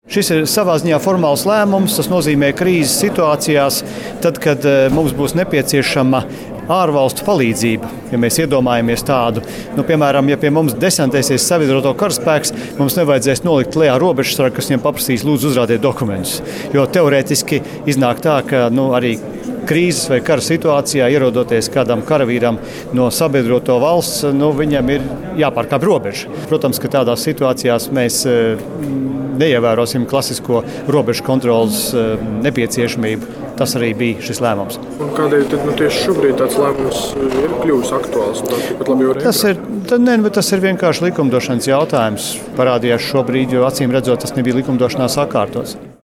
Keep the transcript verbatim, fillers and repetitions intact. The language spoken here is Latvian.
Šis ir savā ziņā formāls lēmums. Tas nozīmē krīzes situācijās, tad, kad mums būs nepieciešama ārvalstu palīdzība. Ja mēs iedomājamies tādu, nu, piemēram, ja pie mums desantēsies sabiedroto karaspēks, mums nevajadzēs nolikt lejā robežsargu, kas viņiem paprasīs, lūdzu, uzrādiet dokumentus. Jo teorētiski iznāk tā, ka nu, arī krīzes vai kara situācijā, ierodoties kādam karavīram no sabiedroto valsts, nu, viņam ir jāpārkāpj robeža. Protams, ka tādās situācijās mēs neievērosim klasisko robežu kontrolas nepieciešamību. Tas arī bija šis lēmums. Un kādēļ tad, nu, tieši šobrīd tāds lēmums ir kļuvis aktuāls? Tas ir, tad, ne, tas ir vienkārši likumdošanas jautājums. Parādījās šobrīd, jo acīm redzot, tas nebija likumdošanā sakārtots.